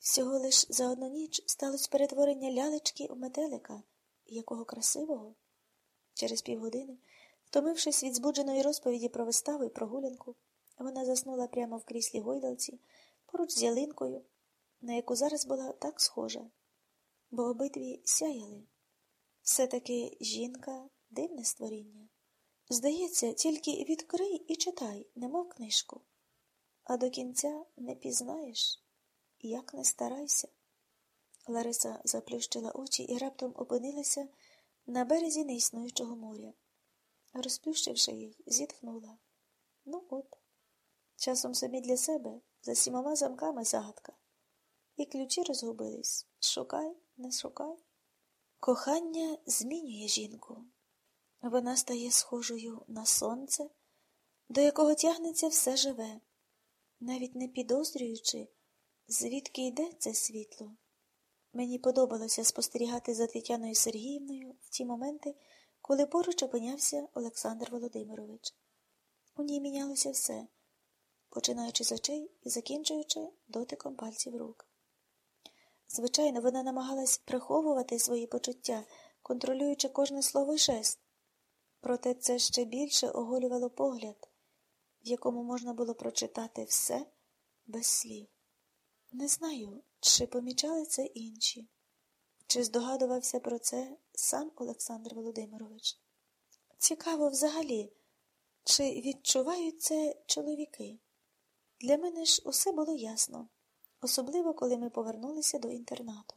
Всього лиш за одну ніч сталося перетворення лялечки в метелика. Якого красивого! Через півгодини, втомившись від збудженої розповіді про виставу і прогулянку, вона заснула прямо в кріслі гойдалці, поруч з ялинкою, на яку зараз була так схожа, бо обидві сяяли. Все-таки жінка – дивне створіння. Здається, тільки відкрий і читай, немов книжку. А до кінця не пізнаєш, як не старайся. Лариса заплющила очі і раптом опинилася на березі неіснуючого моря. Розплющивши їх, зітхнула. Ну от, часом собі для себе, за 7 замками загадка. І ключі розгубились. Шукай, не шукай. Кохання змінює жінку. Вона стає схожою на сонце, до якого тягнеться все живе, навіть не підозрюючи, звідки йде це світло. Мені подобалося спостерігати за Тетяною Сергіївною в ті моменти, коли поруч опинявся Олександр Володимирович. У ній мінялося все, починаючи з очей і закінчуючи дотиком пальців рук. Звичайно, вона намагалась приховувати свої почуття, контролюючи кожне слово й жест. Проте це ще більше оголювало погляд, в якому можна було прочитати все без слів. Не знаю, чи помічали це інші, чи здогадувався про це сам Олександр Володимирович. Цікаво взагалі, чи відчувають це чоловіки. Для мене ж усе було ясно, особливо, коли ми повернулися до інтернату.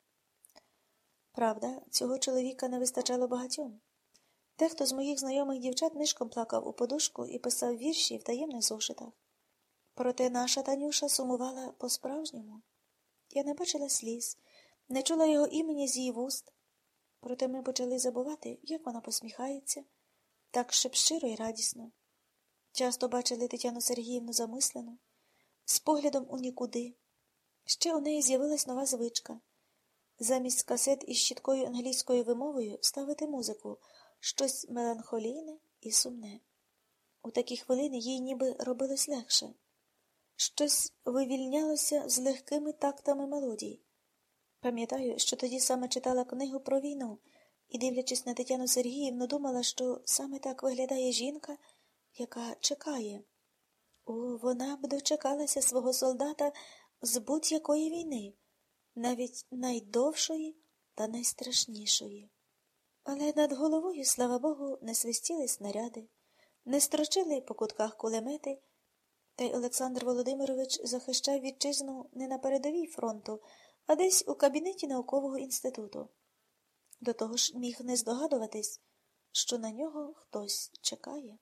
Правда, цього чоловіка не вистачало багатьом. Дехто з моїх знайомих дівчат нишком плакав у подушку і писав вірші в таємних зошитах. Проте наша Танюша сумувала по-справжньому. Я не бачила сліз, не чула його імені з її вуст. Проте ми почали забувати, як вона посміхається, так щиро й радісно. Часто бачили Тетяну Сергіївну замислену, з поглядом у нікуди. Ще у неї з'явилась нова звичка. Замість касет із чіткою англійською вимовою ставити музику, щось меланхолійне і сумне. У такі хвилини їй ніби робилось легше. Щось вивільнялося з легкими тактами мелодій. Пам'ятаю, що тоді саме читала книгу про війну і, дивлячись на Тетяну Сергіївну, думала, що саме так виглядає жінка, яка чекає. Вона б дочекалася свого солдата з будь-якої війни, навіть найдовшої та найстрашнішої. Але над головою, слава Богу, не свистіли снаряди, не строчили по кутках кулемети, та й Олександр Володимирович захищав вітчизну не на передовій фронту, а десь у кабінеті наукового інституту. До того ж міг не здогадуватись, що на нього хтось чекає.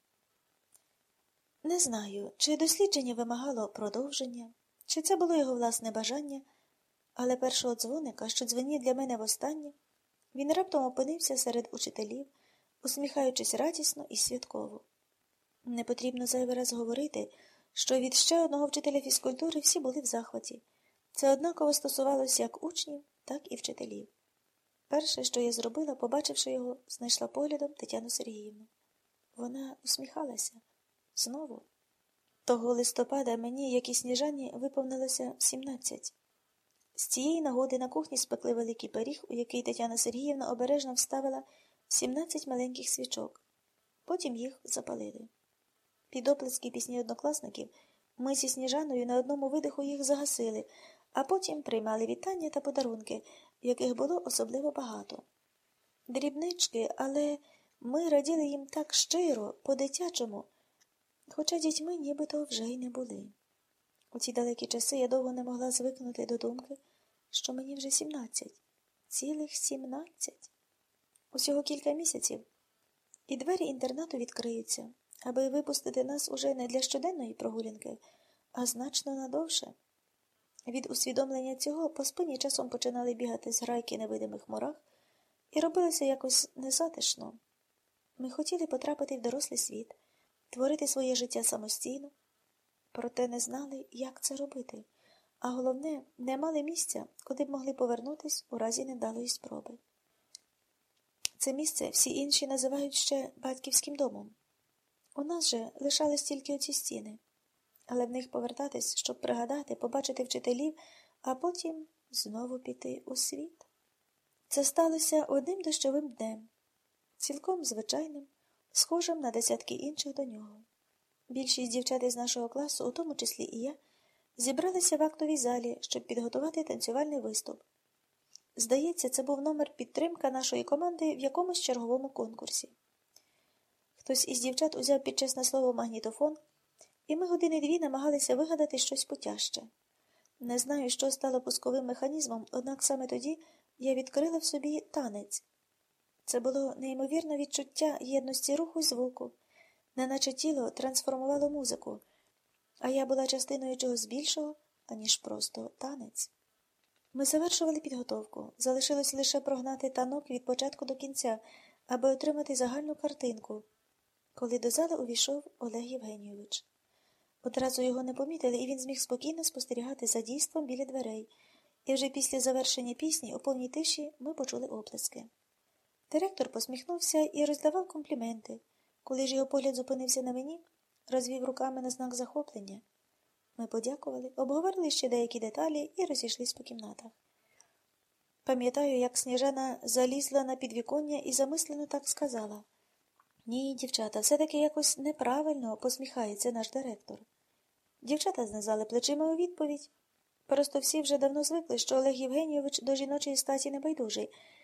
Не знаю, чи дослідження вимагало продовження, чи це було його власне бажання, але першого дзвоника, що дзвонив для мене востаннє, він раптом опинився серед учителів, усміхаючись радісно і святково. Не потрібно зайвий раз говорити, що від ще одного вчителя фізкультури всі були в захваті. Це однаково стосувалося як учнів, так і вчителів. Перше, що я зробила, побачивши його, знайшла поглядом Тетяну Сергіївну. Вона усміхалася. Знову. Того листопада мені, як і Сніжані, виповнилося 17. З цієї нагоди на кухні спекли великий пиріг, у який Тетяна Сергіївна обережно вставила 17 маленьких свічок. Потім їх запалили. Під оплески пісні однокласників ми зі Сніжаною на одному видиху їх загасили, а потім приймали вітання та подарунки, яких було особливо багато. Дрібнички, але ми раділи їм так щиро, по-дитячому, хоча дітьми нібито вже й не були. У ці далекі часи я довго не могла звикнути до думки, що мені вже 17. Цілих 17. Усього кілька місяців. І двері інтернату відкриються, аби випустити нас уже не для щоденної прогулянки, а значно надовше. Від усвідомлення цього по спині часом починали бігати зграйки невидимих мурах, і робилося якось незатишно. Ми хотіли потрапити в дорослий світ, творити своє життя самостійно, проте не знали, як це робити, а головне, не мали місця, куди б могли повернутись у разі невдалої спроби. Це місце всі інші називають ще батьківським домом. У нас же лишались тільки оці стіни, але в них повертатись, щоб пригадати, побачити вчителів, а потім знову піти у світ. Це сталося одним дощовим днем, цілком звичайним, схожим на десятки інших до нього. Більшість дівчат із нашого класу, у тому числі і я, зібралися в актовій залі, щоб підготувати танцювальний виступ. Здається, це був номер підтримка нашої команди в якомусь черговому конкурсі. Хтось із дівчат узяв під чесне слово магнітофон, і ми години-дві намагалися вигадати щось потяжче. Не знаю, що стало пусковим механізмом, однак саме тоді я відкрила в собі танець. Це було неймовірне відчуття єдності руху й звуку, неначе тіло трансформувало музику, а я була частиною чогось більшого, аніж просто танець. Ми завершували підготовку, залишилось лише прогнати танок від початку до кінця, аби отримати загальну картинку, коли до зали увійшов Олег Євгенійович. Одразу його не помітили, і він зміг спокійно спостерігати за дійством біля дверей, і вже після завершення пісні у повній тиші ми почули оплески. Директор посміхнувся і роздавав компліменти. Коли ж його погляд зупинився на мені, розвів руками на знак захоплення. Ми подякували, обговорили ще деякі деталі і розійшлись по кімнатах. Пам'ятаю, як Сніжана залізла на підвіконня і замислено так сказала: «Ні, дівчата, все-таки якось неправильно посміхається наш директор». Дівчата знизали плечима у відповідь. Просто всі вже давно звикли, що Олег Євгенійович до жіночої статі небайдужий,